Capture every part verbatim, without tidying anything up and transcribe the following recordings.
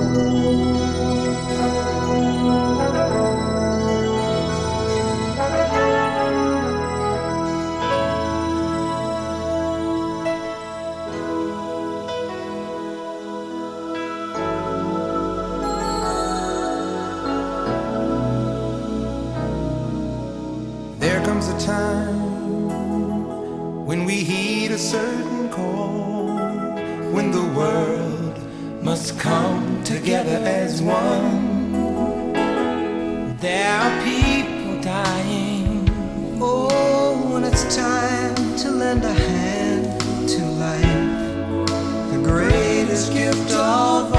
There comes a time when we heed a certain call, when the world must come together as one. There are people dying. Oh, and it's time to lend a hand to life, the greatest gift of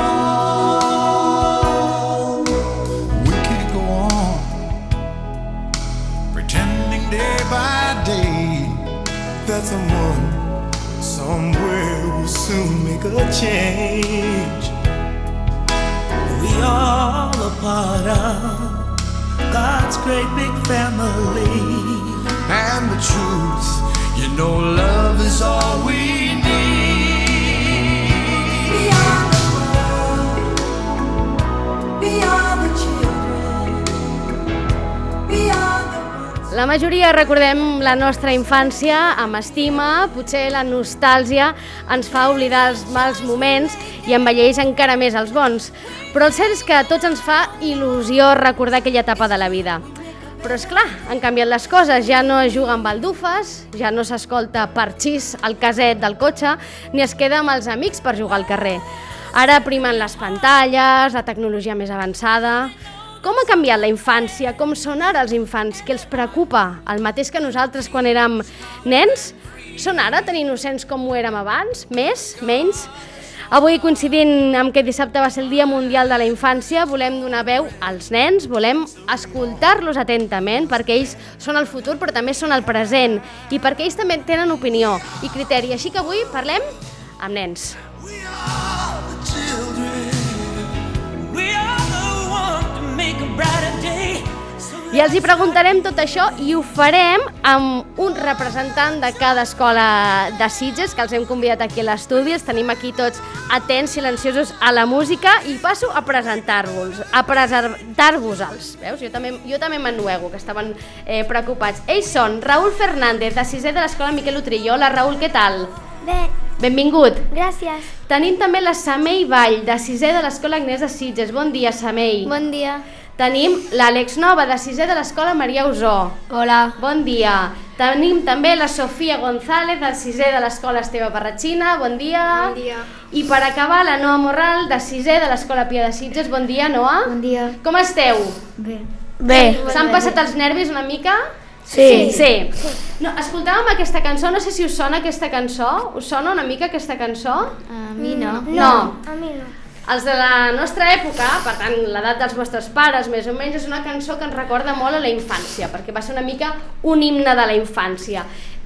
all. We can't go on pretending day by day that someone somewhere will soon make a change. We all a part of God's great big family, and the truth, you know, love is all we need. Beyond the world, beyond the children, beyond the world. La majoria recordem la nostra infància amb estima, potser la nostàlgia ens fa oblidar els mals moments i envelleix encara més els bons. Però el cert és que a tots ens fa il·lusió recordar aquella etapa de la vida. Però és clar, han canviat les coses, ja no es juga amb baldufes, ja no s'escolta parxís al caset del cotxe, ni es queda amb els amics per jugar al carrer. Ara primen les pantalles, la tecnologia més avançada. Com ha canviat la infància? Com són ara els infants? Què els preocupa? El mateix que nosaltres quan érem nens? Són ara tan innocents com ho érem abans? Més? Menys? Avui, coincidint amb que dissabte va ser el Dia Mundial de la Infància, volem donar veu als nens, volem escoltar-los atentament, perquè ells són el futur, però també són el present, i perquè ells també tenen opinió i criteri. Així que avui parlem amb nens. We are the children. We are the ones to make a brighter day. I els hi preguntarem tot això i ho farem amb un representant de cada escola de Sitges, que els hem convidat aquí a l'estudi. Els tenim aquí tots atents, silenciosos a la música, i passo a presentar-vos, a presentar-vos-els. Veus? Jo també, jo també m'ennuego, que estaven eh, preocupats. Ells són Raúl Fernández, de sisè de l'escola Miquel Utrillo. Hola, Raúl, què tal? Bé, Benvingut. gràcies. Tenim també la Samei Vall, de sisè de l'escola Agnès de Sitges. Bon dia, Samei. Bon dia. Tenim l'Àlex Nova, de sisè de l'escola Maria Usó. Hola. Bon dia. Tenim també la Sofia González, de sisè de l'escola Esteve Parratxina. Bon dia. Bon dia. I per acabar, la Noa Morral, de sisè de l'escola Pia de Sitges. Bon dia, Noa. Bon dia. Com esteu? Bé. Bé. S'han passat els nervis una mica? Sí. Sí. No, escoltàvem aquesta cançó, no sé si us sona aquesta cançó. Us sona una mica aquesta cançó? A mi no. No. A mi no. Els de la nostra època, per tant, l'edat dels vostres pares, més o menys, és una cançó que ens recorda molt a la infància, perquè va ser una mica un himne de la infància.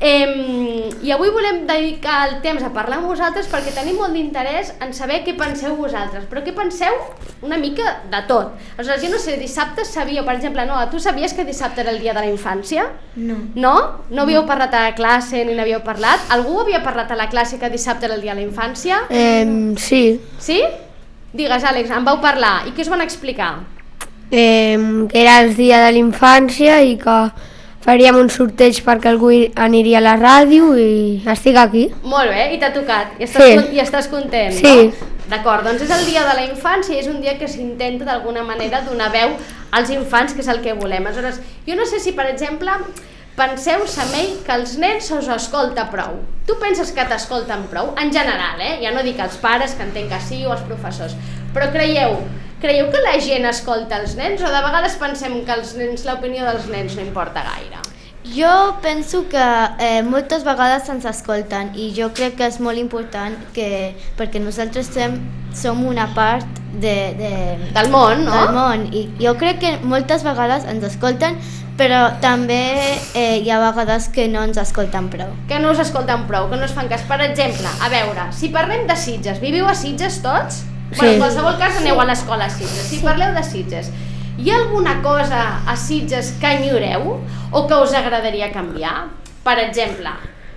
Eh, I avui volem dedicar el temps a parlar amb vosaltres perquè tenim molt d'interès en saber què penseu vosaltres, però què penseu una mica de tot. Aleshores, jo no sé, dissabte sabíeu, per exemple, Noa, tu sabies que dissabte era el dia de la infància? No. No? No havíeu parlat a la classe ni n'havíeu parlat? Algú havia parlat a la classe que dissabte era el dia de la infància? Eh, sí. Sí? Digues, Àlex, en vau parlar. I què us van explicar? Eh, que era el dia de la infància i que faríem un sorteig perquè algú aniria a la ràdio i estic aquí. Molt bé, i t'ha tocat. I estàs, Sí. con- i estàs content, Sí. no? D'acord, doncs és el dia de la infància i és un dia que s'intenta d'alguna manera donar veu als infants, que és el que volem. Aleshores, jo no sé si, per exemple, penseu, Samei, que els nens se'ls escolta prou. Tu penses que t'escolten prou? En general, eh? Ja no dic els pares, que entenc que sí, o els professors. Però creieu, creieu que la gent escolta els nens o de vegades pensem que els nens, l'opinió dels nens no importa gaire? Jo penso que eh, moltes vegades ens escolten i jo crec que és molt important que, perquè nosaltres som, som una part de, de, Del món, no? del món i jo crec que moltes vegades ens escolten, però també eh, hi ha vegades que no ens escolten prou. Que no us escolten prou, que no us fan cas. Per exemple, a veure, si parlem de Sitges, viviu a Sitges tots? Sí. Bueno, en qualsevol cas aneu a l'escola a Sitges. Si parleu de Sitges, hi ha alguna cosa a Sitges que enyoreu o que us agradaria canviar? Per exemple,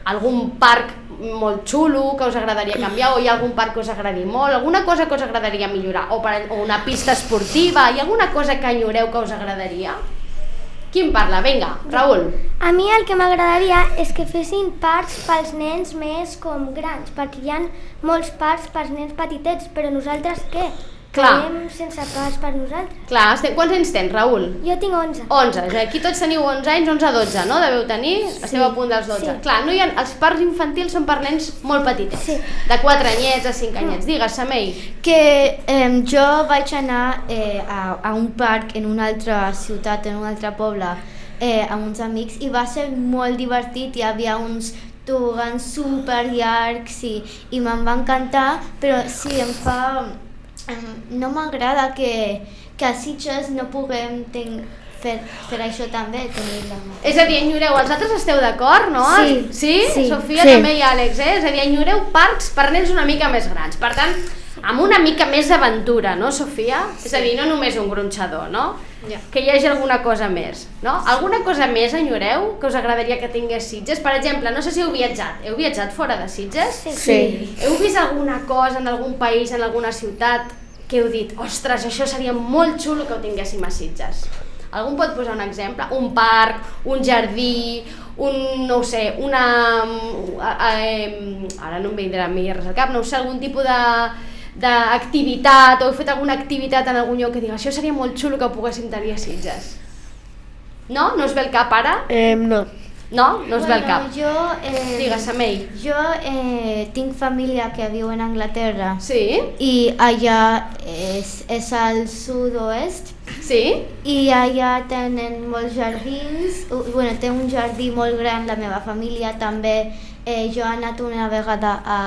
algun parc molt xulo que us agradaria canviar, o hi ha algun parc que us agradi molt, alguna cosa que us agradaria millorar, o, per, o una pista esportiva, hi ha alguna cosa que enyoreu que us agradaria? Qui en parla? Vinga, Raül. A mi el que m'agradaria és que fessin parcs pels nens més com grans, perquè hi ha molts parcs pels nens petitets, però nosaltres què? Clar. Quedem sense parcs per nosaltres. Clar, estem... quants anys tens, Raül? Jo tinc onze. onze, aquí tots teniu onze anys, onze a dotze, no? Deveu tenir? Sí. Esteu a punt dels dotze. Sí. Clar, no hi ha... els parcs infantils són per nens molt petitets, sí. De quatre anyets a cinc anyets. Digues, Samei. Que eh, jo vaig anar eh, a, a un parc en una altra ciutat, en un altre poble, eh, amb uns amics, i va ser molt divertit, hi havia uns tobogans super llargs i, i me'n va encantar, però sí, em fa... No m'agrada que, que a Sitges no puguem ten, fer, fer això també. Tenir-la. És a dir, enyoreu, els altres esteu d'acord, no? Sí. Sí? Sí. Sofia Sí. també i Àlex, eh? És a dir, enyoreu parcs per nens una mica més grans. Per tant, amb una mica més d'aventura, no, Sofia? Sí. És a dir, no només un gronxador, no? Ja. Que hi hagi alguna cosa més, no? Alguna cosa més enyoreu que us agradaria que tingués Sitges? Per exemple, no sé si heu viatjat. Heu viatjat fora de Sitges? Sí. Sí. Heu vist alguna cosa en algun país, en alguna ciutat, que heu dit, ostres, això seria molt xulo que ho tinguéssim a Sitges? Algú pot posar un exemple? Un parc, un jardí, un, no ho sé, una... Eh, ara no em vindrà a mi res al cap, no ho sé, algun tipus de d'activitat, o heu fet alguna activitat en algun lloc que digui, això seria molt xulo que ho poguéssim tenir a Sitges. No? No us ve el cap ara? Eh, no. No? No us ve el cap? Jo, eh, Digues, Samei. jo eh, tinc família que viu en Anglaterra. Sí? I allà és, és al sud-oest, Sí? i allà tenen molts jardins. Uh, bueno, té un jardí molt gran la meva família també. Eh, jo he anat una vegada a,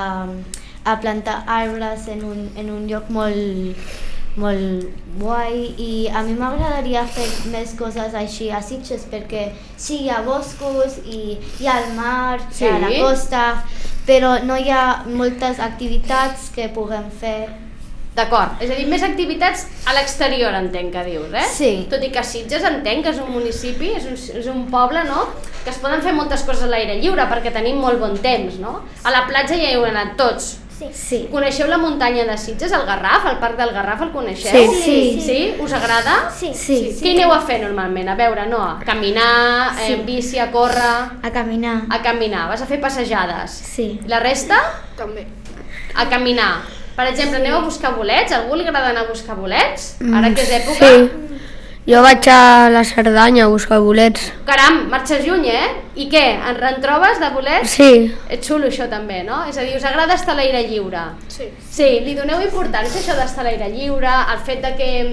a plantar arbres en un, en un lloc molt, molt guai, i a mi m'agradaria fer més coses així a Sitges, perquè sí, hi ha boscos i hi ha el mar, Sí. hi ha la costa, però no hi ha moltes activitats que puguem fer. D'acord, és a dir, més activitats a l'exterior, entenc que dius, eh? Sí. Tot i que Sitges entenc que és un municipi, és un, és un poble, no?, que es poden fer moltes coses a l'aire lliure perquè tenim molt bon temps, no? A la platja ja hi heu anat tots. Sí. Sí. Coneixeu la muntanya de Sitges, el Garraf, el parc del Garraf, el coneixeu? Sí. Sí. Sí? Us agrada? Sí. Sí. Què aneu a fer normalment? A veure, no? A caminar, eh, en bici, a córrer... A caminar. A caminar, vas a fer passejades. Sí. La resta? També. A caminar. Per exemple, aneu a buscar bolets? A algú li agrada anar a buscar bolets? Ara que és època? Sí. Jo vaig a la Cerdanya a buscar bolets. Caram, marxes lluny, eh? I què? En, en trobes de bolets? Sí. És xulo això també, no? És a dir, us agrada estar a l'aire lliure? Sí. Sí, li doneu importància a això d'estar a l'aire lliure, el fet de que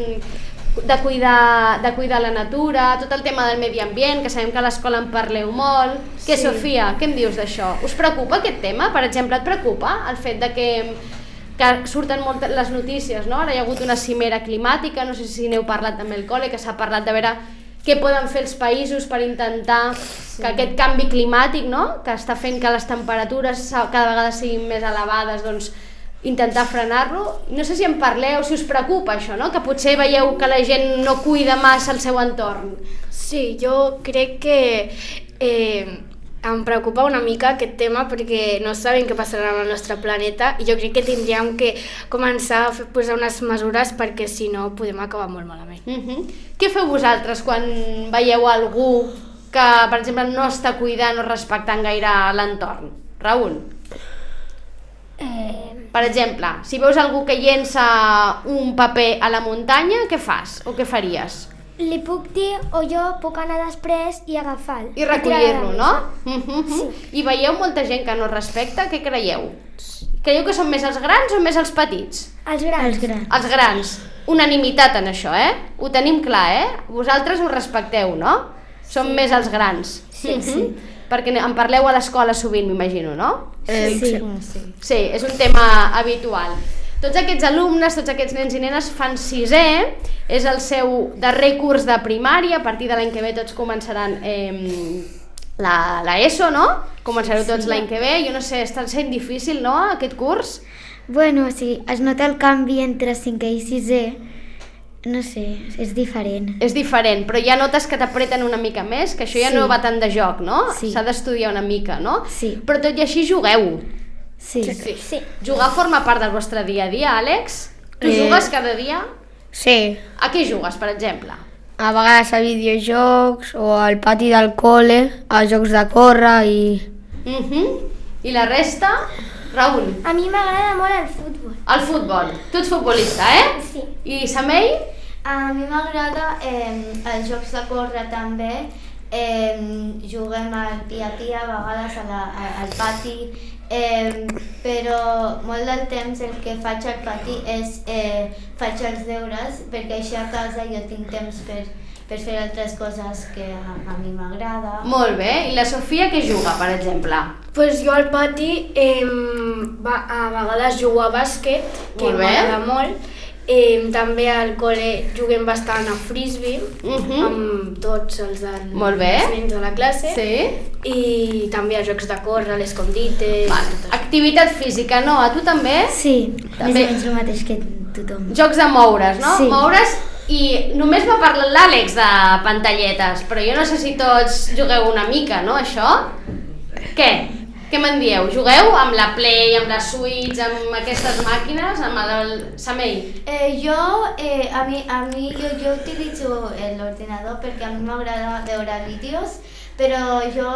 de cuidar, de cuidar la natura, tot el tema del medi ambient, que sabem que a l'escola en parleu molt. Què, Sí. Sofia, què em dius d'això? Us preocupa aquest tema? Per exemple, et preocupa el fet de que que surten molt les notícies, no? Ara hi ha hagut una cimera climàtica, no sé si n'heu parlat també al col·le, que s'ha parlat de veure què poden fer els països per intentar sí. que aquest canvi climàtic, no?, que està fent que les temperatures cada vegada siguin més elevades, doncs intentar frenar-lo. No sé si en parleu, si us preocupa això, no?, que potser veieu que la gent no cuida massa el seu entorn. Sí, jo crec que eh, em preocupa una mica aquest tema perquè no sabem què passarà amb el nostre planeta i jo crec que tindríem que començar a fer, posar unes mesures perquè si no podem acabar molt malament. Uh-huh. Què feu vosaltres quan veieu algú que, per exemple, no està cuidant o respectant gaire l'entorn? Raül? Eh, Per exemple, si veus algú que llença un paper a la muntanya, què fas o què faries? li puc dir o jo puc anar després i agafar-lo. I recollir-lo, no? Uh-huh. Sí. I veieu molta gent que no respecta, què creieu? Creieu que són més els grans o més els petits? Els grans. Els grans. Els grans. Unanimitat en això, eh? Ho tenim clar, eh? Vosaltres ho respecteu, no? Són més els grans. Sí, sí. Perquè en parleu a l'escola sovint, m'imagino, no? Eh, Sí. sí. sí. Sí, és un tema habitual. Tots aquests alumnes, tots aquests nens i nenes fan sisè, és el seu darrer curs de primària, a partir de l'any que ve tots començaran eh, la, la ESO, no? Començareu tots Sí. l'any que ve, jo no sé, està sent difícil, no?, aquest curs? Bueno, sí, es nota el canvi entre cinquè i sisè No sé, és diferent. És diferent, però ja notes que t'apreten una mica més, que això ja Sí. no va tant de joc, no? Sí. S'ha d'estudiar una mica, no? Sí. Però tot i així jugueu. Sí. Sí. Sí. Jugar forma part del vostre dia a dia, Àlex? Tu Eh. jugues cada dia? Sí, A què jugues, per exemple? a vegades a videojocs o al pati del col·le, a jocs de córrer i... Uh-huh. I la resta? Raül, A mi m'agrada molt el futbol. el futbol. Tu ets futbolista, eh? Sí. I Samei? A mi m'agrada eh, els jocs de córrer també. Eh, juguem al pia-pia a vegades a la, a, al pati, eh, però molt del temps el que faig al pati és eh, faig els deures, perquè així a casa jo tinc temps per, per fer altres coses que a, a mi m'agrada. Molt bé. I la Sofia què juga, per exemple? Pues jo al pati eh, va, a vegades jugo a bàsquet, que Molt bé. m'agrada molt. Eh, també al col·le juguem bastant a frisbee, Mhm. amb tots els, del, Molt bé. els nens de la classe. Sí? I també a jocs de córrer, a l'escondite. Val. Activitat física, no? A tu també? Sí, També. més o menys el mateix que tothom. Jocs de moure's, no? Sí. Moure's, i només m'ha parlat l'Àlex de pantalletes, però jo no sé si tots jugueu una mica, no, això? Què? Què me'n dieu? Jugueu amb la Play, amb la Switch, amb aquestes màquines, amb el Samei? Eh, jo, eh, a mi, a mi jo, jo utilitzo l'ordinador perquè a mi m'agrada veure vídeos, però jo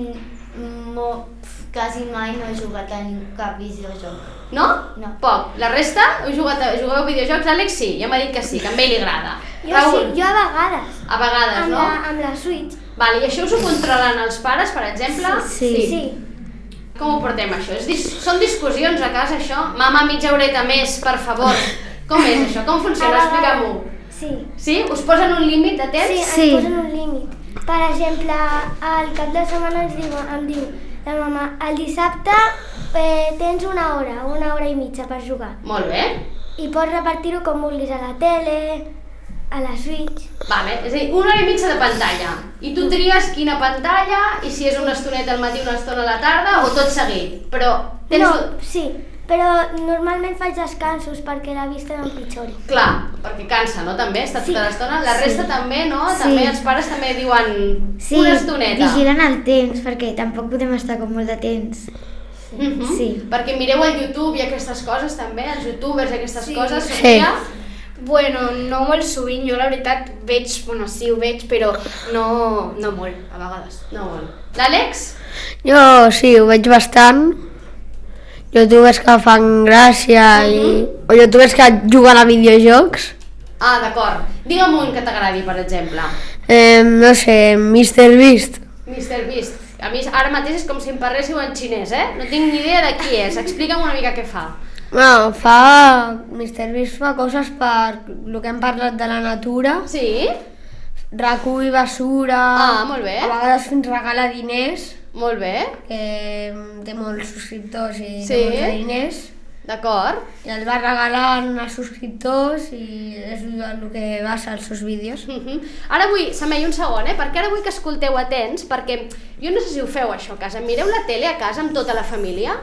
mm, mo, quasi mai no he jugat a cap videojoc. No? No. Poc. La resta? Heu jugat a, jugueu a videojocs? Àlex sí, ja m'ha dit que sí, que a ell li agrada. Jo Raül? sí, jo a vegades. A vegades, Amb no? la, amb la Switch. Vale, i això us ho controlen els pares, per exemple? Sí. Sí. sí. Com ho portem, això? És dis són discussions a casa, això? Mama, mitja horeta més, per favor. Com és això? Com funciona? A vegades. Explica-m'ho. Sí. Sí? Us posen un límit de Sí, temps? ens Sí. posen un límit. Per exemple, al cap de setmana ens diu, em diu la mama, el dissabte eh, tens una hora, una hora i mitja per jugar. Molt bé. I pots repartir-ho com vulguis a la tele, a la Switch. Vale, és a dir, una hora i mitja de pantalla. I tu tries quina pantalla, i si és una estoneta al matí, una estona a la tarda, o tot seguit. Però tens... No, sí, però normalment faig descansos perquè la vista no empitjori. Clar, perquè cansa, no? També, està Sí. tota l'estona. La resta també, no? Sí. També els pares també diuen Sí, una estoneta. vigilen el temps, perquè tampoc podem estar com molt de temps. Mhm. Sí. Perquè mireu el YouTube i aquestes coses també, els youtubers i aquestes Sí. coses, Sí. Sofia? Bueno, no molt sovint, jo la veritat veig, bueno sí ho veig, però no, no molt, a vegades. No molt. L'Àlex? Jo sí, ho veig bastant. Youtubers que fan gràcia i... o youtubers que juguen a videojocs. Ah, d'acord. Digue'm un que t'agradi, per exemple. Eh, no sé, míster Beast. mister Beast. A mi ara mateix és com si em parléssiu en xinès, eh? No tinc ni idea de qui és. Explica'm una mica què fa. Bueno, fa... míster Beast fa coses per el que hem parlat de la natura. Sí? Recull basura... Ah, molt bé. A vegades fins regala diners, Molt bé. que té molts subscriptors i Sí. té molts de diners. D'acord. I els va regalant als subscriptors i és el que basa els seus vídeos. Mhm. Ara vull, Samei, un segon, eh? Perquè ara vull que escolteu atents, perquè jo no sé si ho feu això a casa. Mireu la tele a casa amb tota la família?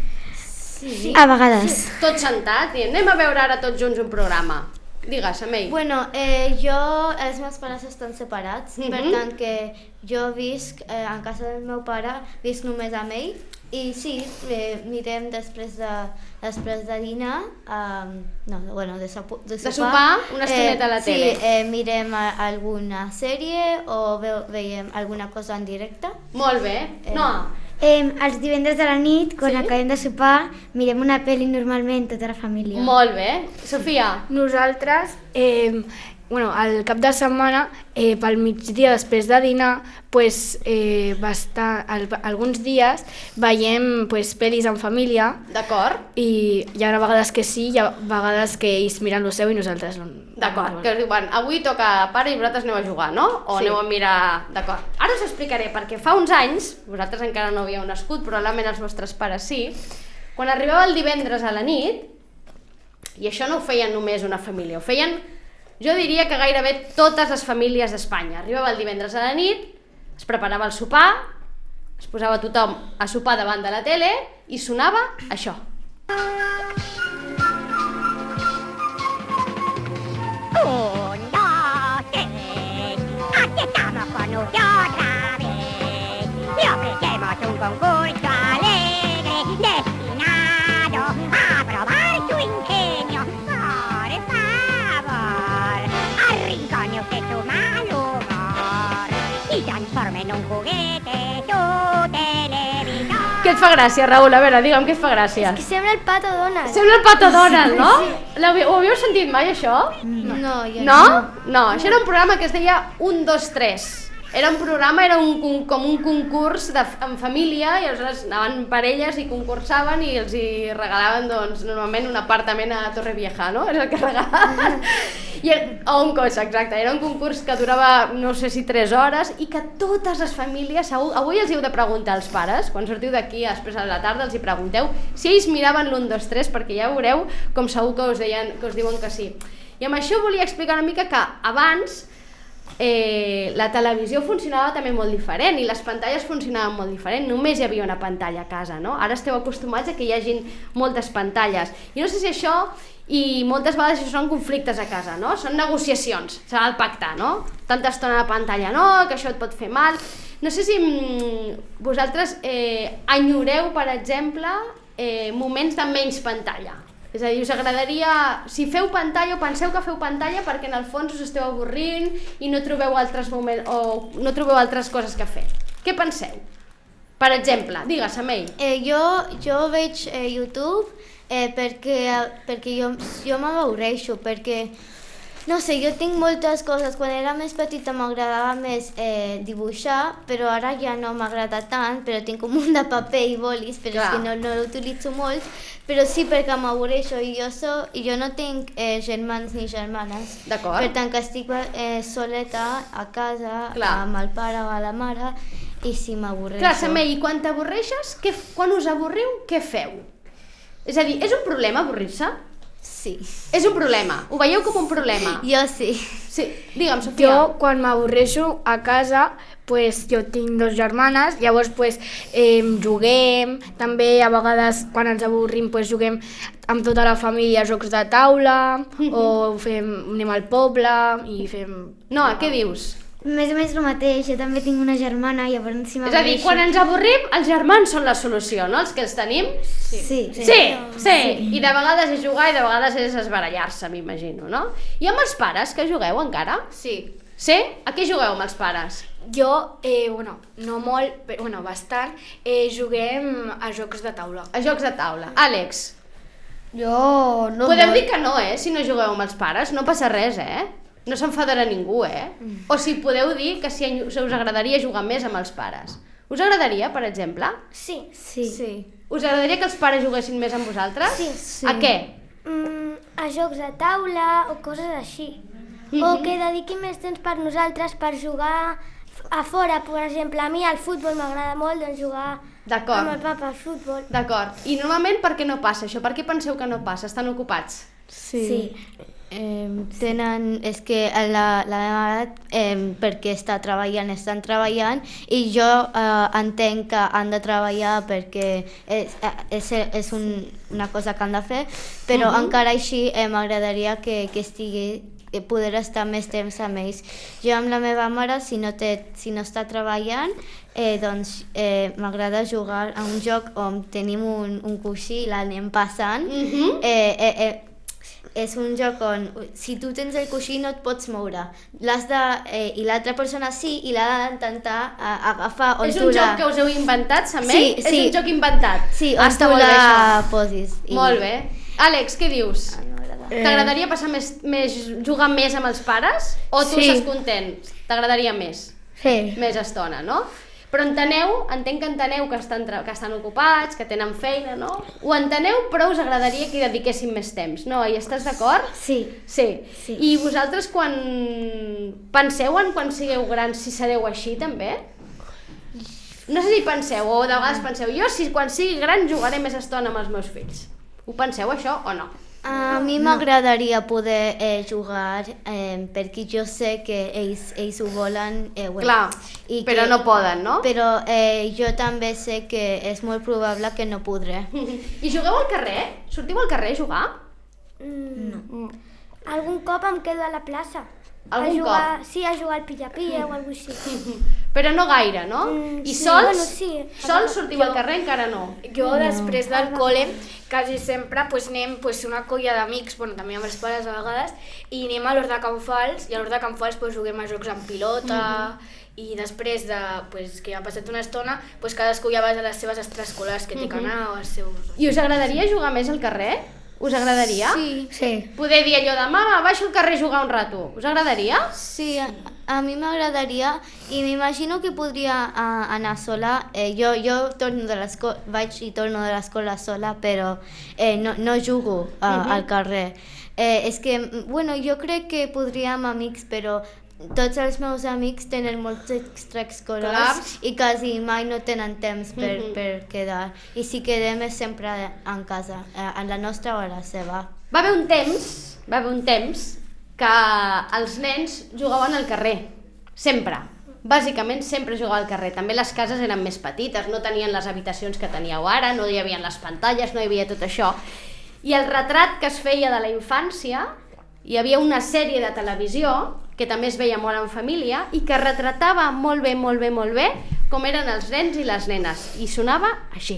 Sí. A vegades. Tots sentats i anem a veure ara tots junts un programa. Digues, Samei. Bueno, eh, jo, els meus pares estan separats, Mhm. per tant que jo visc eh, en casa del meu pare, visc només amb ell, i sí, eh, mirem després de, després de dinar, um, no, bueno, de, sopo, de sopar, De sopar, una estoneta a la tele. Sí, eh, mirem a, alguna sèrie o ve, veiem alguna cosa en directe. Molt bé. Eh, No. Eh, els divendres de la nit, quan Sí? acabem de sopar, mirem una pel·li normalment tota la família. Molt bé. Sofia. Nosaltres, eh, bueno, al cap de setmana, eh, pel migdia després de dinar, pues, eh, bastant, al, alguns dies veiem pues, pel·lis en família D'acord. i hi ha vegades que sí, hi ha vegades que ells miren el seu i nosaltres no. D'acord, que us diuen, avui toca pare i vosaltres aneu a jugar, no? O Sí. aneu a mirar... D'acord. Ara us explicaré, perquè fa uns anys, vosaltres encara no havíeu nascut, probablement els vostres pares sí, quan arribava el divendres a la nit, i això no ho feien només una família, ho feien, jo diria que gairebé totes les famílies d'Espanya. Arribava el divendres a la nit, es preparava el sopar, es posava tothom a sopar davant de la tele i sonava això. Oh. un concurso alegre destinado a probar su ingenio. Por favor, arrincone usted su mal humor y transforme en un juguete su televisor. Què et fa gràcia, Raül? A veure, digue'm, què et fa gràcia? Que sembla el Pato Donald. Sembla el Pato Donald, no? L'havíeu- Ho havíeu sentit mai, això? No, jo No? No, això era un programa que es deia un, dos, tres. Era un programa, era un, con- com un concurs de, en família, i aleshores anaven parelles i concursaven i els hi regalaven, doncs, normalment un apartament a Torrevieja, no? És el que regalaven. I, o un cotxe, exacte. Era un concurs que durava, no sé si tres hores, i que totes les famílies, segur, avui els hi heu de preguntar als pares, quan sortiu d'aquí després a la tarda els hi pregunteu si ells miraven l'un, dos, tres, perquè ja veureu com segur que us, deien, que us diuen que sí. I amb això volia explicar una mica que abans eh, la televisió funcionava també molt diferent i les pantalles funcionaven molt diferent, només hi havia una pantalla a casa, no? Ara esteu acostumats a que hi hagin moltes pantalles i no sé si això, i moltes vegades això són conflictes a casa, no? Són negociacions, s'ha de pactar, no? Tanta estona a la pantalla no, que això et pot fer mal. No sé si mm, vosaltres eh, enyoreu, per exemple, eh, moments de menys pantalla. És a dir, us agradaria, si feu pantalla o penseu que feu pantalla perquè en el fons us esteu avorrint i no trobeu altres moments o no trobeu altres coses que fer. Què penseu? Per exemple, digues, Amei. Eh, jo, jo veig eh, YouTube eh, perquè, perquè jo, jo m'avorreixo, perquè no sé, jo tinc moltes coses. Quan era més petita m'agradava més eh, dibuixar, però ara ja no m'agrada tant, però tinc un munt de paper i bolis, però és que no, no l'utilitzo molt, però sí perquè m'avorreixo i jo, so, i jo no tinc eh, germans ni germanes. D'acord. Per tant que estic eh, soleta a casa, Clar. amb el pare o a la mare, i sí m'avorreixo. Clar, Samei, i quan t'avorreixes, què, quan us avorriu, què feu? És a dir, és un problema avorrir-se? Sí. És un problema, ho veieu com un problema? Jo sí. Sí, digue'm, Sofia. Jo, quan m'avorreixo a casa, pues, jo tinc dos germanes, llavors pues, eh, juguem, també a vegades quan ens avorrim pues, juguem amb tota la família a jocs de taula, o fem, anem al poble i fem... No, què dius? Més o menys el mateix, jo també tinc una germana, llavors si És a dir, m'avorreixo... quan ens avorrim, els germans són la solució, no? Els que els tenim? Sí. Sí, sí, sí. I de vegades és jugar i de vegades és esbarallar-se, m'imagino, no? I amb els pares, que jugueu encara? Sí. Sí? A què jugueu amb els pares? Jo, eh, bueno, no molt, però bueno, bastant, eh, juguem a jocs de taula. A jocs de taula. Àlex, Jo no podeu molt. dir que no, eh? Si no jugueu amb els pares, no passa res, eh? No s'enfadarà ningú, eh? O si podeu dir que si us agradaria jugar més amb els pares. Us agradaria, per exemple? Sí. Sí. sí. Us agradaria que els pares juguessin més amb vosaltres? Sí. Sí. A què? Mm, a jocs de taula o coses així. O que dediquin més temps per nosaltres per jugar a fora, per exemple. A mi el futbol m'agrada molt, doncs jugar D'acord. amb el papa al futbol. D'acord. I normalment per què no passa això? Per què penseu que no passa? Estan ocupats? Sí. Sí. Eh, tenen, és que la, la meva mare, eh, perquè està treballant, estan treballant i jo eh, entenc que han de treballar perquè és, és, és un, una cosa que han de fer, però uh-huh. encara així eh, m'agradaria que, que estigui que poder estar més temps amb ells. Jo amb la meva mare, si no, té, si no està treballant, eh, doncs eh, m'agrada jugar a un joc on tenim un, un coixí i l'anem passant. Mhm. eh, eh, eh, és un joc on, si tu tens el coixí no et pots moure. L'has de, eh, i l'altra persona sí, i l'ha d'intentar agafar on És tu un la... joc que us heu inventat, Samei? Sí, És sí. un joc inventat? Sí, Ah, on està tu molt bé, la això. posis. I... Molt bé. Àlex, què dius? Eh... T'agradaria passar més, més, jugar més amb els pares? O tu Sí. estàs content? T'agradaria més? Sí. Més estona, no? Però enteneu, entenc que enteneu que estan, que estan ocupats, que tenen feina, no? Ho enteneu, però us agradaria que hi dediquessin més temps, no? I estàs d'acord? Sí. Sí. Sí. I vosaltres quan penseu en quan sigueu grans si sereu així també? No sé si penseu, o de vegades penseu, jo si quan sigui gran jugaré més estona amb els meus fills. Ho penseu això o no? A mi m'agradaria poder eh, jugar eh, perquè jo sé que ells, ells ho volen. Eh, bueno, Clar, i però que, no poden, no? Però eh, jo també sé que és molt probable que no podré. I jugueu al carrer? Sortiu al carrer a jugar? Mm. No. Algun cop em quedo a la plaça. Algun a jugar, cop? Sí, a jugar al pilla-pilla o alguna cosa així. Però no gaire, no? Mm, I sí, sols? bueno, sí. Sols sortiu al carrer? Encara no. Jo després del col·le quasi sempre pues, anem pues, una colla d'amics, bueno, també amb els pares a vegades, i anem a l'Hort de Can Fals, i a l'Hort de Can Fals pues, juguem a jocs en pilota, mm-hmm. i després de, pues, que ja ha passat una estona, pues, cadascú ja va a les seves extraescolars que té que anar, o als seus... I us agradaria jugar més al carrer? Us agradaria? Sí. Sí. Poder dir allò de mama, baixo al carrer a jugar un rato. Us agradaria? Sí, a, a mi m'agradaria i m'imagino que podria uh, anar sola. Eh, jo jo torno de l'escola, vaig i torno de l'escola sola, però eh, no, no jugo uh, uh-huh. al carrer. Eh, és que, bueno, jo crec que podria amb amics, però tots els meus amics tenen molts extraescolars Clars. i quasi mai no tenen temps per, Mhm. per quedar. I si quedem és sempre en casa, eh, en la nostra o a la seva. Va haver un temps, va haver un temps que els nens jugaven al carrer, sempre. Bàsicament sempre jugava al carrer. També les cases eren més petites, no tenien les habitacions que teníeu ara, no hi havia les pantalles, no hi havia tot això. I el retrat que es feia de la infància, hi havia una sèrie de televisió que també es veia molt en família i que retratava molt bé, molt bé, molt bé com eren els nens i les nenes. I sonava així.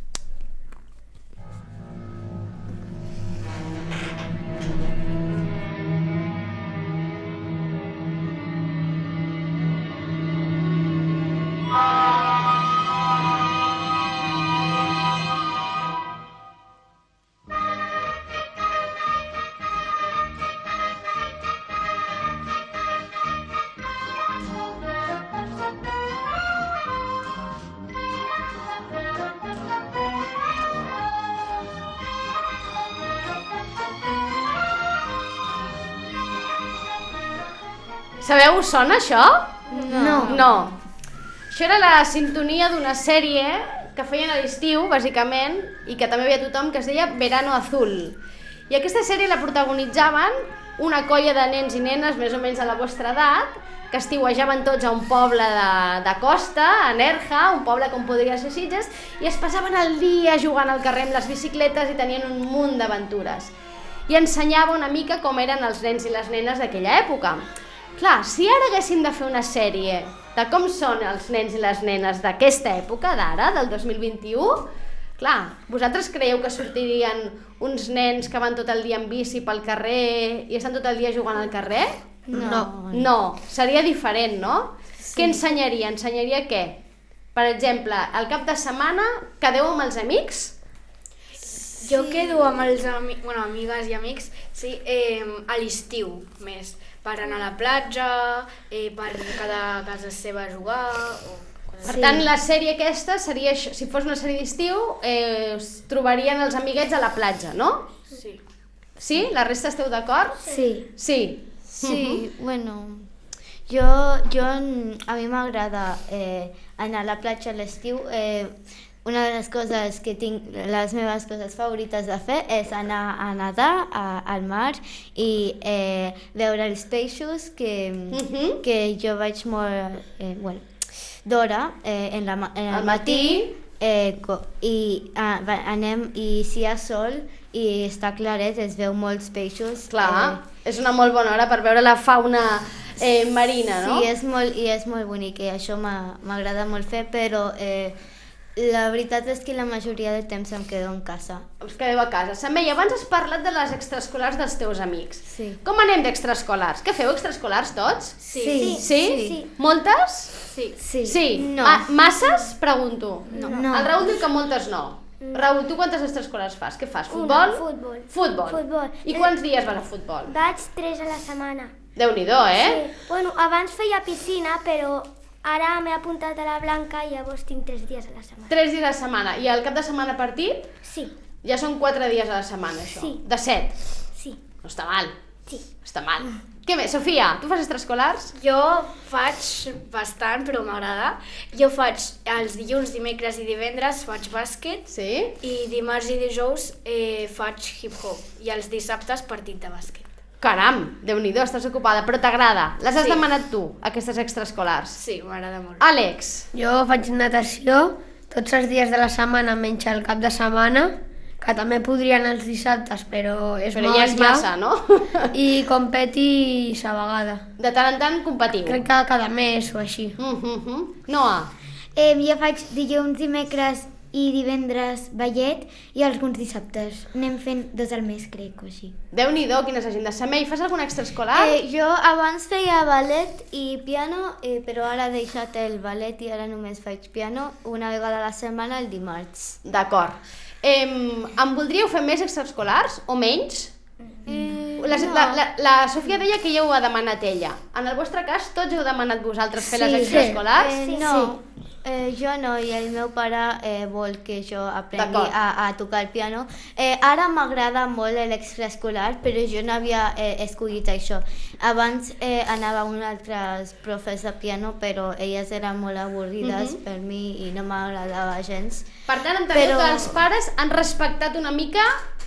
Sabeu, us sona això? No. No. Això era la sintonia d'una sèrie que feien a l'estiu, bàsicament, i que també veia tothom, que es deia Verano Azul. I aquesta sèrie la protagonitzaven una colla de nens i nenes més o menys de la vostra edat, que estiuejaven tots a un poble de, de costa, a Nerja, un poble com podria ser Sitges, i es passaven el dia jugant al carrer amb les bicicletes i tenien un munt d'aventures. I ensenyava una mica com eren els nens i les nenes d'aquella època. Clar, si ara haguéssim de fer una sèrie de com són els nens i les nenes d'aquesta època, d'ara, del dos mil vint-i-u, clar, vosaltres creieu que sortirien uns nens que van tot el dia en bici pel carrer i estan tot el dia jugant al carrer? No. No, seria diferent, no? Sí. Què ensenyaria? Ensenyaria què? Per exemple, al cap de setmana quedeu amb els amics? Jo quedo amb els ami bueno, amigues i amics sí, eh, a l'estiu més, per anar a la platja, eh, per cada casa seva a jugar... O... Per tant, la sèrie aquesta seria, això, si fos una sèrie d'estiu, eh, es trobarien els amiguets a la platja, no? Sí. Sí? La resta esteu d'acord? Sí. Sí. Sí, bueno, jo, jo a mi m'agrada eh, anar a la platja a l'estiu. Eh, una de les coses que tinc, les meves coses favorites de fer és anar a nedar a, al mar i eh, veure els peixos que, Mhm. que jo vaig molt, eh, bueno, d'hora eh, en la, ma- en Al el matí. matí eh, co- i ah, va- anem i si hi ha sol i està claret es veu molts peixos. Clar, és una molt bona hora per veure la fauna eh, marina, no? Sí, és molt, i és molt bonic i això m'ha- m'agrada molt fer, però eh, la veritat és que la majoria del temps em quedo en casa. Us quedeu a casa. Samei, abans has parlat de les extraescolars dels teus amics. Sí. Com anem d'extraescolars? Què feu, extraescolars tots? Sí. Sí. Sí? Sí. Moltes? Sí. Sí. Sí. No. Ah, masses? Pregunto. No. No. El Raül diu que moltes no. Raül, tu quantes extraescolars fas? Què fas? Una, Futbol? futbol. Futbol. Futbol. I quants dies vas a futbol? Vaig tres a la setmana. Déu-n'hi-do, eh? Sí. Bueno, abans feia piscina, però ara m'he apuntat a la Blanca i llavors tinc tres dies a la setmana. Tres dies a la setmana. I al cap de setmana partit? Sí, Ja són quatre dies a la setmana, això. Sí. De set. sí, No està mal. sí. Està mal. Què més? Sofia, tu fas extraescolars? Jo faig bastant, però m'agrada. Jo faig els dilluns, dimecres i divendres faig bàsquet Sí. i dimarts i dijous eh, faig hip-hop i els dissabtes partit de bàsquet. Caram, Déu-n'hi-do, estàs ocupada, però t'agrada. Les has Sí. demanat tu, aquestes extraescolars. Sí, m'agrada molt. Àlex, Jo faig natació tots els dies de la setmana menys el cap de setmana, que també podria anar els dissabtes, però és Però molt ja és massa, no? I competis a vegada. De tant en tant competiu. Crec que cada mes o així. Uh -huh. Noa, Eh, jo faig dilluns, dimecres i divendres ballet i alguns dissabtes. Anem fent dos al mes, crec, o així. Déu-n'hi-do, quines agendes. Samei, fas algun extraescolar? Eh, jo abans feia ballet i piano, eh, però ara he deixat el ballet i ara només faig piano una vegada a la setmana, el dimarts. D'acord. Eh, em voldríeu fer més extraescolars o menys? Eh, La, no. la, la, la Sofia deia que ja ho ha demanat ella. En el vostre cas, tots heu demanat vosaltres fer les Sí, extraescolars? Eh, no, eh, jo no, i el meu pare eh, vol que jo aprengui D'acord. a, a tocar el piano. Eh, ara m'agrada molt l'extraescolar, però jo no havia eh, escollit això. Abans eh, anava a un altre profes de piano, però elles eren molt avorrides Mhm. per mi i no m'agradava gens. Per tant, enteneu Però- que els pares han respectat una mica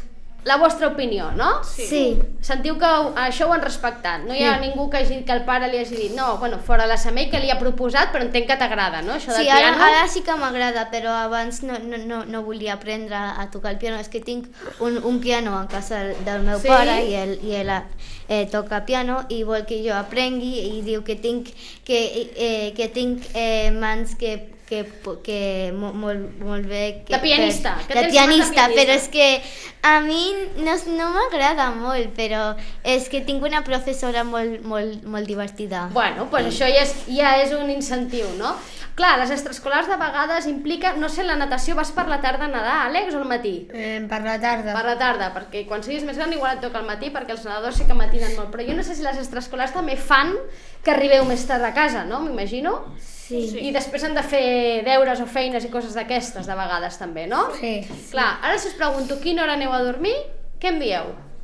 la vostra opinió, no? Sí. sí. Sentiu que ho- això ho han respectat. No hi ha Sí. ningú que, hagi, que el pare li hagi dit no, bueno, fora la Samei que li ha proposat, però entenc que t'agrada, no? Això del Sí, ara, piano. ara sí que m'agrada, però abans no, no, no, no volia aprendre a tocar el piano. És que tinc un, un piano a casa del, del meu Sí? pare i ell, i ell eh, toca piano i vol que jo aprengui i diu que tinc, que, eh, que tinc eh, mans que que, que mo- molt, molt bé... Que, De pianista, que de tens pianista, mans de pianista. però és que a mi no, no m'agrada molt, però és que tinc una professora molt, molt, molt divertida. Bueno, doncs això ja és, ja és un incentiu, no? Clar, les extraescolars de vegades implica, no sé, la natació vas per la tarda a nedar, Àlex, o al matí? Eh, per la tarda. Per la tarda, perquè quan siguis més gran igual et toca al matí, perquè els nedadors sí que matinen molt, però jo no sé si les extraescolars també fan que arribeu més tard a casa, no? M'imagino? Sí. I després han de fer deures o feines i coses d'aquestes de vegades també, no? Sí. Clar, ara si us pregunto a quina hora aneu a dormir, què em dieu?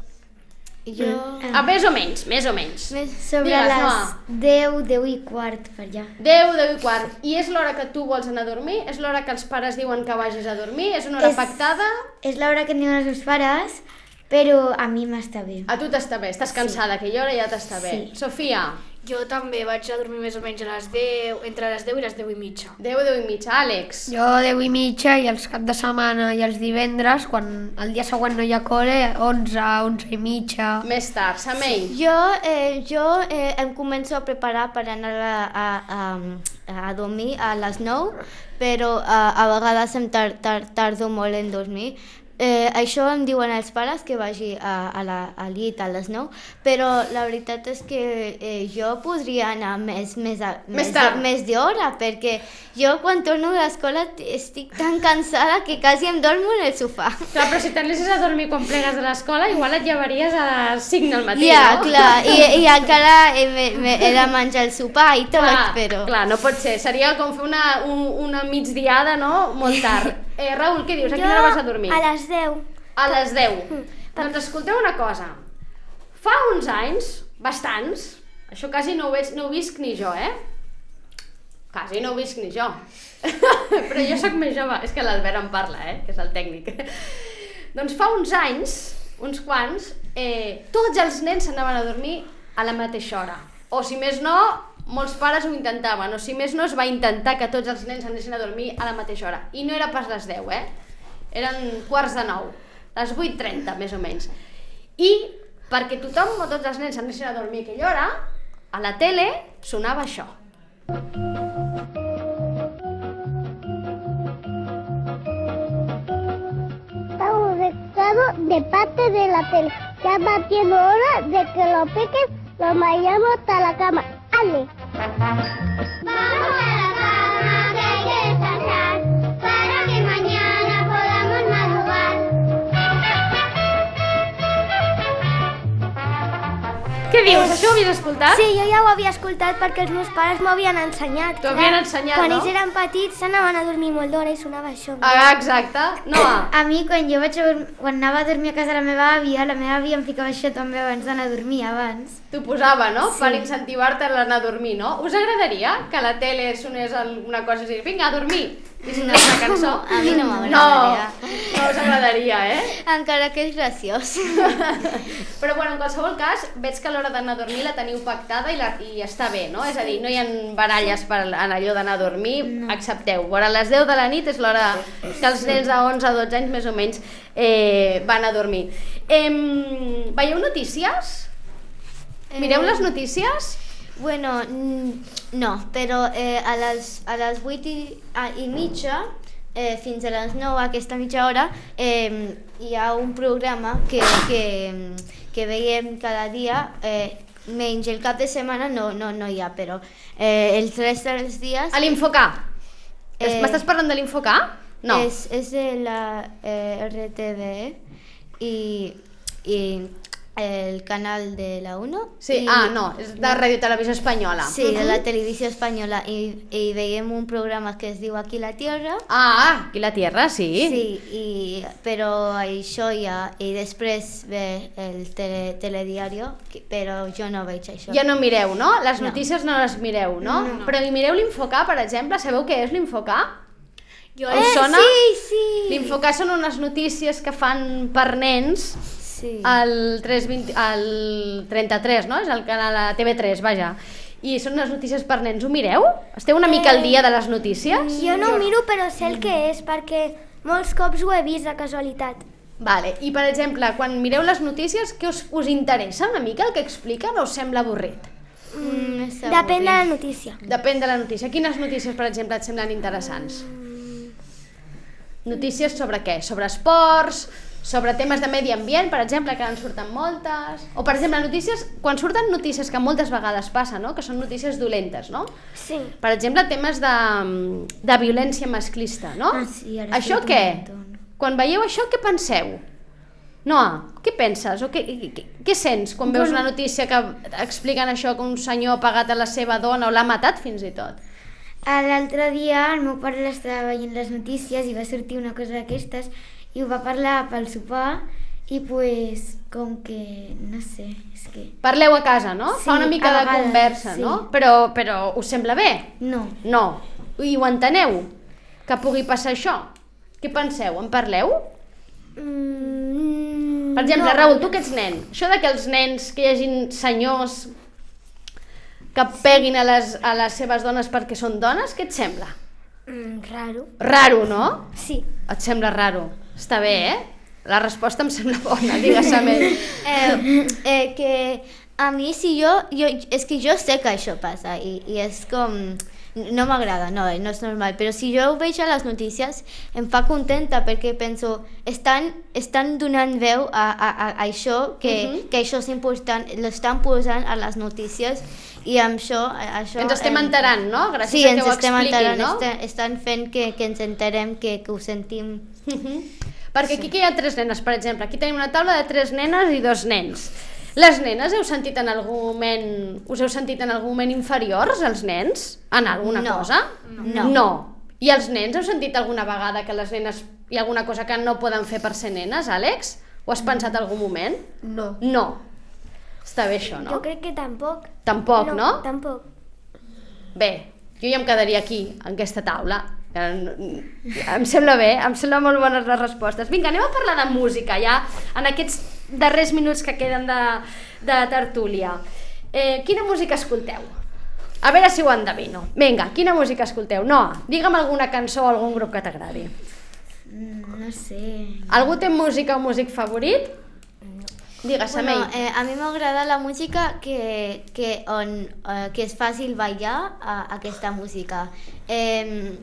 Jo... A més o menys, més o menys. Més sobre Digues, les Noa. deu, deu i quart per allà. deu, deu i quart. I és l'hora que tu vols anar a dormir? És l'hora que els pares diuen que vagis a dormir? És una hora És- pactada? És l'hora que en diuen els meus pares, però a mi m'està bé. A tu t'està bé, estàs cansada, aquella hora ja t'està bé. Sí. Sofia, Jo també vaig a dormir més o menys a les deu, entre les deu i les deu i mitja. deu, deu i mitja. Àlex, Jo deu i mitja i els caps de setmana i els divendres, quan el dia següent no hi ha col·le, onze, onze i mitja. més tard. Samei, Jo, eh, jo eh, em començo a preparar per anar a, a, a, a dormir a les nou, però a, a vegades em tar, tar, tardo molt en dormir. Eh, això em diuen els pares que vagi a, a la, al llit a les nou, però la veritat és que eh, jo podria anar més, més, a, Més tard. més d'hora, perquè jo quan torno de l'escola estic tan cansada que quasi em dormo en el sofà. clar, però si t'anessis a dormir quan plegues de l'escola, igual et llevaries a les cinc del matí, Ja, no? clar, i, i encara he, me, me, he de menjar el sopar i tot, Clar, però... clar, no pot ser. Seria com fer una, un, una migdiada, no? Molt tard. Eh, Raül, què dius? A quina hora vas a dormir? a les deu. A les deu. Doncs escolteu una cosa. Fa uns anys, bastants, això quasi no ho, veig, no ho visc ni jo, eh? Quasi no ho visc ni jo. Però jo sóc més jove. És que l'Albert en parla, eh? Que és el tècnic. Doncs fa uns anys, uns quants, eh, tots els nens s'anaven a dormir a la mateixa hora. O si més no, molts pares ho intentaven, o si més no es va intentar que tots els nens anessin a dormir a la mateixa hora. I no era pas les deu, eh? Eren quarts de nou, les vuit trenta més o menys. I perquè tothom o tots els nens anessin a dormir a aquella hora, a la tele sonava això. Estamos recado de parte de la tele. Ya va siendo hora de que lo piques, lo vayamos hasta la cama. ¡Ale! Vamos a la cama, que hay que descansar, para que mañana podamos madrugar. Què dius? Això ho havies escoltat? Sí, jo ja ho havia escoltat perquè els meus pares m'ho havien ensenyat. T'ho havien ensenyat, Quan no? ells eren petits s'anaven a dormir molt d'hora i sonava això. Ah, exacte. Noa, A mi, quan jo vaig a, quan anava a dormir a casa de la meva àvia, la meva àvia em ficava això també abans d'anar a dormir, abans. t'ho posava, no? Sí. Per incentivar-te a anar a dormir, no? Us agradaria que a la tele sonés alguna cosa i dir, vinga, a dormir? És una altra cançó? A mi no m'agradaria. No, no us agradaria, eh? Encara que és graciós. Però bueno, en qualsevol cas, veig que a l'hora d'anar a dormir la teniu pactada i, la, i està bé, no? És a dir, no hi ha baralles per en allò d'anar a dormir, no. Accepteu. Vora les deu de la nit és l'hora que els nens de onze a dotze anys més o menys eh, van a dormir. Eh, veieu notícies? Mireu les notícies? Bueno, no, però eh, a les, a les vuit i, a, i mitja, eh, fins a les nou, aquesta mitja hora, eh, hi ha un programa que, que, que veiem cada dia, eh, menys el cap de setmana no, no, no hi ha, però eh, els rest dels dies... A l'Infoca? Eh, M'estàs parlant de l'Infoca? No. És, és de la eh, R T V i, i el canal de la uno. Sí, i, ah, no, és de Ràdio Televisió Espanyola. Sí, de la televisió espanyola i, i veiem un programa que es diu Aquí la Tierra. Ah, Aquí la Tierra, sí. Sí, i, però això ja, i després ve el tele, telediario, que, però jo no veig això. Ja no mireu, no? Les No. notícies no les mireu, no? No. Però hi mireu l'Infoca, per exemple, sabeu què és l'Infoca? Jo Us sona? Sí, sí. L'Infoca són unes notícies que fan per nens Sí. al, tres vint, al trenta-tres, no? És el canal a T V tres, vaja. I són unes notícies per nens, ho mireu? Esteu una mica al dia de les notícies? Jo no ho miro, però sé el que és, perquè molts cops ho he vist de casualitat. Vale. I per exemple, quan mireu les notícies, què us, us interessa una mica el que expliquen o us sembla avorrit? Mm, està Depèn de la avorrit. notícia. Depèn de la notícia. Quines notícies, per exemple, et semblen interessants? Notícies sobre què? Sobre esports, sobre temes de medi ambient, per exemple, que en surten moltes... O, per exemple, notícies, quan surten notícies que moltes vegades passa, no? Que són notícies dolentes, no? Sí. Per exemple, temes de, de violència masclista, no? Ah, sí, ara Això surt un què? muntó. Quan veieu això, què penseu? Noa, què penses? O què, què, què sents quan veus una notícia que expliquen això, que un senyor ha pagat a la seva dona o l'ha matat fins i tot? L'altre dia el meu pare estava veient les notícies i va sortir una cosa d'aquestes i ho va parlar pel sopar i pues com que, no sé, és que... Parleu a casa, no? Sí, Fa una mica a de vegades, conversa, sí. no? Però, però us sembla bé? No. No. I ho enteneu? Que pugui passar això? Què penseu? En parleu? Mm, Per exemple, no. Raül, tu que ets nen, això de que els nens, que hi hagin senyors que peguin a les, a les seves dones perquè són dones, què et sembla? Mm, raro. Raro, no? Sí. Et sembla raro. Està bé, eh? La resposta em sembla bona, digues-me. Eh, eh, que a mi, si jo, jo... És que jo sé que això passa i, i és com... No m'agrada, no, no és normal, però si jo ho veig a les notícies em fa contenta perquè penso, estan, estan donant veu a, a, a això, que, uh -huh. que això és important, l'estan posant a les notícies i amb això... això Ens estem em- enterant, no? Gràcies sí, a que ens ho estem expliquin, enterant, no? estan, estan fent que, que ens enterem, que, que ho sentim. Uh-huh. Perquè aquí que hi ha tres nenes, per exemple, aquí tenim una taula de tres nenes i dos nens. Les nenes heu sentit en algun moment, us heu sentit en algun moment inferiors, els nens, en alguna No. cosa? No. No. I els nens heu sentit alguna vegada que les nenes hi ha alguna cosa que no poden fer per ser nenes, Àlex? Ho has pensat algun moment? No. No. Està bé això, no? Jo crec que tampoc. Tampoc, no? Tampoc. Bé, jo ja em quedaria aquí, en aquesta taula. Em sembla bé, em sembla molt bones les respostes. Vinga, anem a parlar de música, ja, en aquests darrers minuts que queden de, de tertúlia. Eh, quina música escolteu? A veure si ho endevino. Vinga, quina música escolteu? Noa, digue'm alguna cançó o algun grup que t'agradi. Mm, no sé... Algú té música o músic favorit? Digues, Bueno, Amell. eh, a mi m'agrada la música que, que, on, eh, que és fàcil ballar a, a aquesta música. Eh,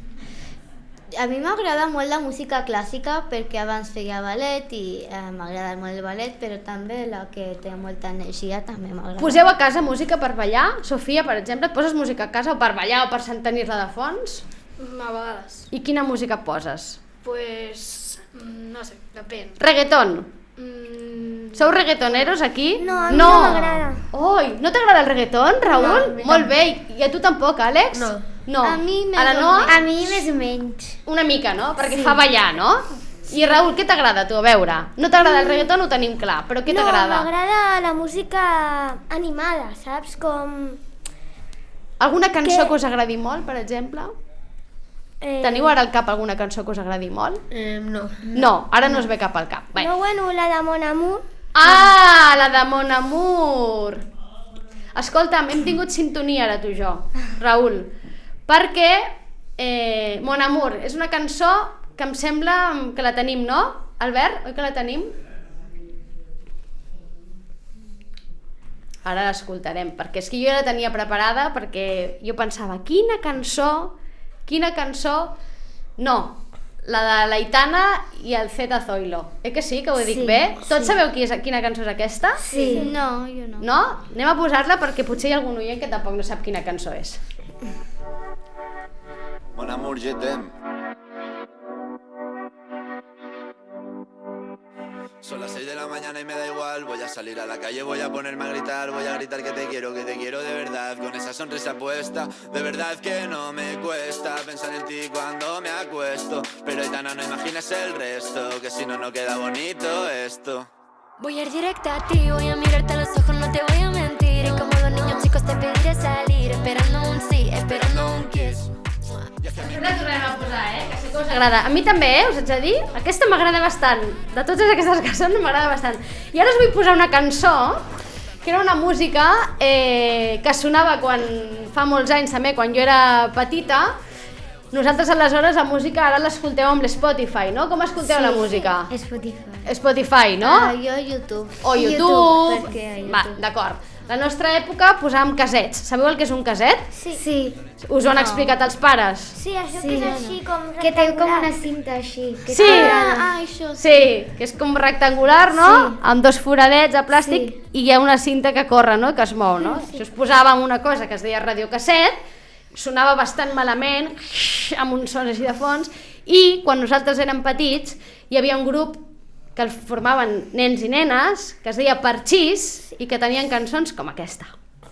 a mi m'agrada molt la música clàssica perquè abans feia ballet i eh, m'agrada molt el ballet, però també la que té molta energia també m'agrada. Poseu a casa música per ballar? Sofia, per exemple, et poses música a casa o per ballar o per tenir-la de fons? A vegades. I quina música poses? Pues, mm, no sé, depèn. Reggaeton. Mm, Sou reggaetoneros aquí? No, a mi no m'agrada. Oi, no t'agrada el reggaeton, Raül? No, a mi Molt bé, i a tu tampoc, Àlex? No. No. A mi més a la o Noa? A mi més o menys. Una mica, no? Perquè fa ballar, no? I Raül, què t'agrada a tu? A veure, no t'agrada el reggaeton, ho tenim clar, però què No, t'agrada? m'agrada la música animada, saps? Com... Alguna cançó Què? que us agradi molt, per exemple? Eh... Teniu ara al cap alguna cançó que us agradi molt? Eh, no. No, ara no us ve cap al cap. Bé. No, bueno, la de Mon Amour. Ah, la de Mon Amour. Escolta'm, hem tingut sintonia ara tu i jo, Raül, perquè eh, Mon Amour és una cançó que em sembla que la tenim, no? Albert, oi que la tenim? Ara l'escoltarem, perquè és que jo ja la tenia preparada, perquè jo pensava, quina cançó, quina cançó... No, la de l'Aitana i el Zeta Zoilo. Eh que sí, que ho dic Sí, bé? Tots sí. sabeu qui és, quina cançó és aquesta? Sí. No, jo no. No? Anem a posar-la perquè potser hi ha algun oient que tampoc no sap quina cançó és. Mon amour, je t'aime. Son las seis de la mañana y me da igual. Voy a salir a la calle, voy a ponerme a gritar. Voy a gritar que te quiero, que te quiero de verdad. Con esa sonrisa puesta, de verdad que no me cuesta pensar en ti cuando me acuesto. Pero Aitana, no imaginas el resto, que si no, no queda bonito esto. Voy a ir directa a ti, voy a mirarte a los ojos, no te voy a mentir. Y como dos niños chicos te pediré salir, esperando un sí, esperando un kiss. Sempre la tornarem a posar, eh? Que sé que us agrada. A mi també, eh? Us haig de dir. Aquesta m'agrada bastant. De totes aquestes cançons m'agrada bastant. I ara us vull posar una cançó que era una música eh, que sonava quan fa molts anys també, quan jo era petita. Nosaltres aleshores la música ara l'escolteu amb l'Spotify, no? Com escolteu Sí, la música? Spotify. Spotify, no? Ah, jo YouTube. O Sí, YouTube. perquè a YouTube. Va, d'acord. La nostra època posàvem casets. Sabeu el que és un caset? Sí. Sí. Us ho han explicat els pares? Sí, això Sí, que és no, així no. com Que té com rectangular. una cinta així. Que Sí. t'agrada. Ah, això sí. Sí, que és com rectangular, no? Sí. Amb dos foradets de plàstic Sí. i hi ha una cinta que corre, no? Que es mou, no? Això es posava en una cosa que es deia radiocasset, sonava bastant malament, amb uns sons així de fons, i quan nosaltres érem petits hi havia un grup que el formaven nens i nenes, que es deia Parxís, i que tenien cançons com aquesta.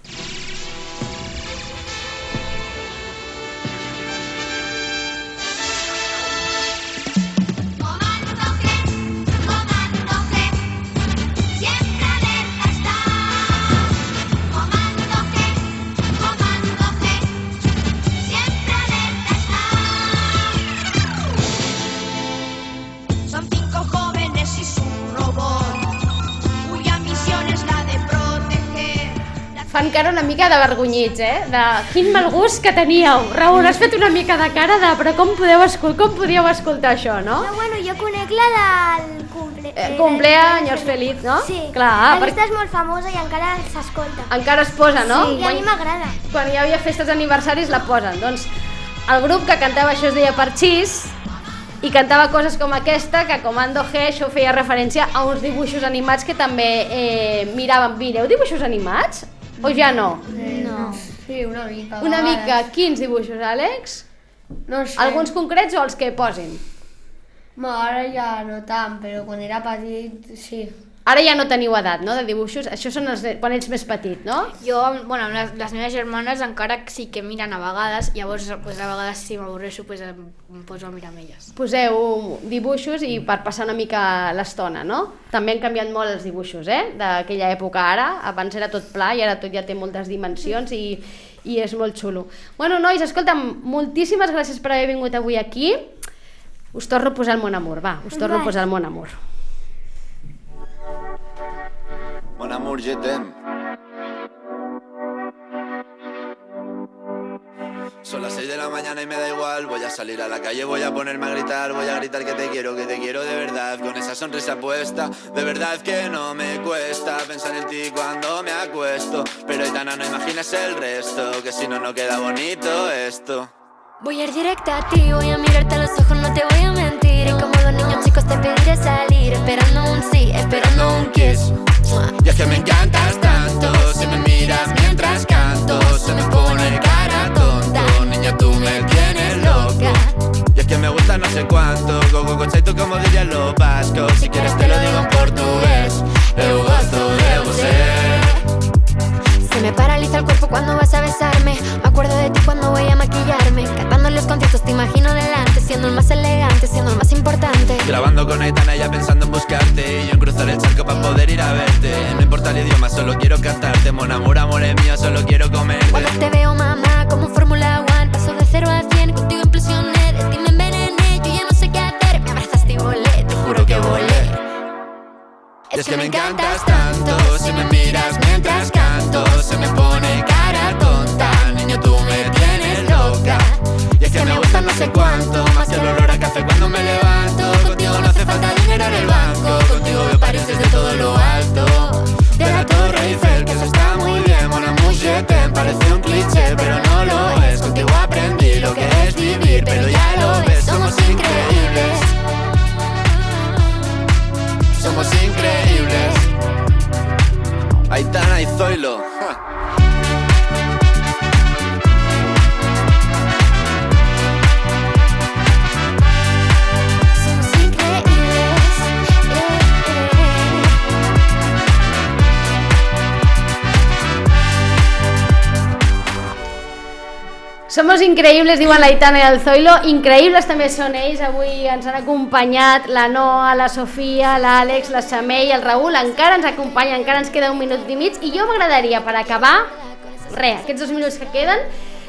Son cinco jóvenes y su robot, cuya misión es la de proteger. Fan cara una mica de vergonyits, eh? De quin mal gust que teníeu. Raül, has fet una mica de cara de però com podeu escoltar, com podíeu escoltar això, no? No, bueno, jo conec la del cumple... Eh, cumpleaños feliz, no? Sí, Clar, aquesta perquè és molt famosa i encara s'escolta. encara es posa, no? I a mi m'agrada. Quan hi havia festes d'aniversaris la posen. Doncs el grup que cantava això es deia Parxís i cantava coses com aquesta, que Comando G això feia referència a uns dibuixos animats que també eh, miràvem. Mireu dibuixos animats? O ja no? No. Sí, una mica. Una a vegades. mica. Quins dibuixos, Àlex? No sé. Alguns concrets o els que posin? No, ara ja no tant, però quan era petit, sí. Ara ja no teniu edat, no?, de dibuixos. Això són els de, quan ets més petit, no? Jo, bueno, les, les meves germanes encara sí que miren a vegades, llavors pues, a vegades si m'avorreixo pues, em, em poso a mirar amb elles. Poseu dibuixos i per passar una mica l'estona, no? També han canviat molt els dibuixos, eh? D'aquella època ara. Abans era tot pla i ara tot ja té moltes dimensions i, i és molt xulo. Bueno, nois, escolta'm, moltíssimes gràcies per haver vingut avui aquí. Us torno a posar el Mon Amour, va, us torno a posar el Mon Amour. Mon amour, je t'aime. Son las seis de la mañana y me da igual. Voy a salir a la calle, voy a ponerme a gritar. Voy a gritar que te quiero, que te quiero de verdad. Con esa sonrisa puesta, de verdad que no me cuesta pensar en ti cuando me acuesto. Pero Aitana, no imaginas el resto, que si no, no queda bonito esto. Voy a ir directa a ti, voy a mirarte a los ojos, no te voy a mentir. Y como dos niños chicos te pediré salir, esperando un sí, esperando un kiss. Y es que me encantas tanto, si me miras mientras canto, se me pone cara tonto, niña tú me tienes loco. Y es que me gusta no sé cuánto, go go go tú como dirían los vascos. Si quieres te lo digo en portugués, eu gosto de você. Se me paraliza el cuerpo cuando vas a besarme. Me acuerdo de ti cuando voy a maquillarme. Cantando en los conciertos te imagino delante, siendo el más elegante, siendo el más importante. Grabando con Aitana ya pensando en buscarte, y yo en cruzar el charco para poder ir a verte. No importa el idioma, solo quiero cantarte. Mon amour, amor es mío, solo quiero comerte. Cuando te veo mamá, como Fórmula One, paso de cero a cien, contigo implosioné. De Y es que me encantas tanto, si me miras mientras canto, se me pone cara tonta. Niño, tú me tienes loca. Y es que me gusta no sé cuánto, más que el olor a café cuando me levanto. Contigo no hace falta dinero en el banco, contigo veo París desde todo lo alto. De la Torre Eiffel, que eso está muy bien. Mon amour, je t'aime, parece un cliché, pero no lo es. Contigo aprendí lo que es vivir, pero ya lo ves, somos increíbles. Somos increíbles. Aitana y Zoilo. Ja. Somos increïbles, diuen l'Aitana i el Zoilo. Increïbles també són ells. Avui ens han acompanyat la Noa, la Sofia, l'Àlex, la Samei, el Raül. Encara ens acompanya, encara ens queda un minut i mig. I jo m'agradaria, per acabar, res, aquests dos minuts que queden,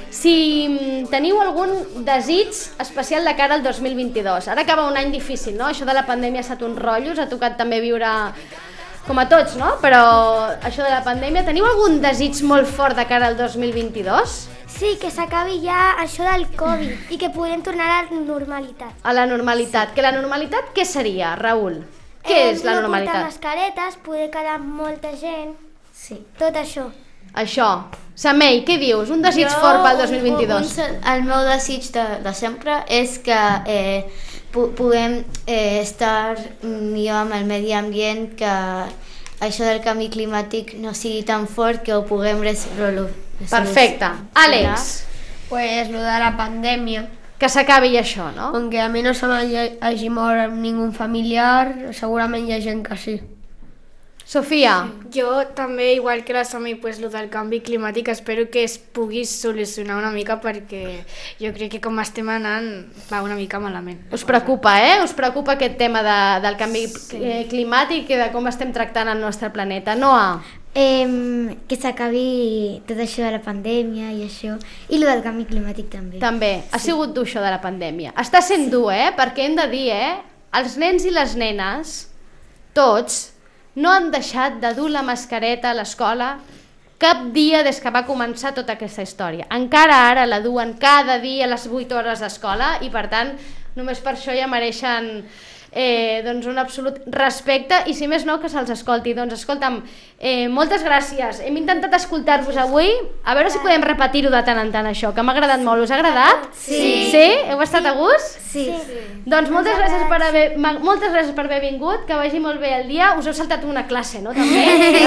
si teniu algun desig especial de cara al dos mil vint-i-dos. Ara acaba un any difícil, no? Això de la pandèmia ha estat un rotllo, us ha tocat també viure com a tots, no? Però això de la pandèmia, teniu algun desig molt fort de cara al dos mil vint-i-dos? Sí, que s'acabi ja això del Covid i que puguem tornar a la normalitat. A la normalitat. Que la normalitat què seria, Raül? Què eh, és la no normalitat? No portar mascaretes, poder quedar molta gent, sí. Tot això. Això. Samei, què dius? Un desig jo, fort pel dos mil vint-i-dos. Un, el meu desig de, de sempre és que eh, pu puguem eh, estar millor amb el medi ambient, que això del canvi climàtic no sigui tan fort, que ho puguem resoldre. Perfecte. Àlex. Pues lo de la pandèmia. Que s'acabi això, no? Aunque a mi no se m'hagi mort ningú familiar, segurament hi ha gent que sí. Sofia. Jo també, igual que la Sami, pues, lo del canvi climàtic, espero que es pugui solucionar una mica, perquè jo crec que com estem anant va una mica malament. Us preocupa, eh? Us preocupa aquest tema de, del canvi sí. climàtic i de com estem tractant el nostre planeta. Noa? Eh, que s'acabi tot això de la pandèmia i això, i lo del canvi climàtic també. També, ha sí. sigut dur això de la pandèmia. Està sent sí. dur, eh? Perquè hem de dir, eh? Els nens i les nenes, tots, no han deixat de dur la mascareta a l'escola cap dia des que va començar tota aquesta història. Encara ara la duen cada dia a les vuit hores d'escola i, per tant, només per això ja mereixen eh, doncs un absolut respecte i, si més no, que se'ls escolti. Doncs, escolta'm, eh, moltes gràcies. Hem intentat escoltar-vos avui, a veure si podem repetir-ho de tant en tant, això, que m'ha agradat molt. Us ha agradat? Sí. Sí? Heu estat a gust? Sí. sí. Doncs moltes gràcies, per haver, moltes gràcies per haver vingut, que vagi molt bé el dia. Us heu saltat una classe, no? També?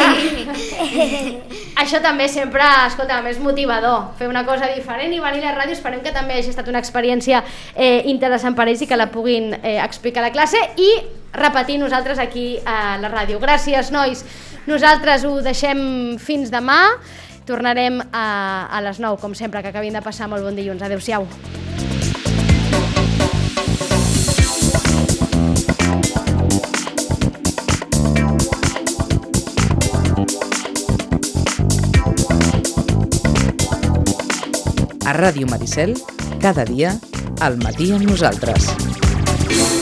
Això també sempre, escolta'm, és motivador, fer una cosa diferent i venir a la ràdio. Esperem que també hagi estat una experiència eh, interessant per ells i que la puguin eh, explicar a la classe i repetir nosaltres aquí a la ràdio. Gràcies, nois. Nosaltres ho deixem fins demà. Tornarem a, a les nou, com sempre, que acabin de passar molt bon dilluns. Adéu-siau. A Ràdio Maricel, cada dia, al matí amb nosaltres.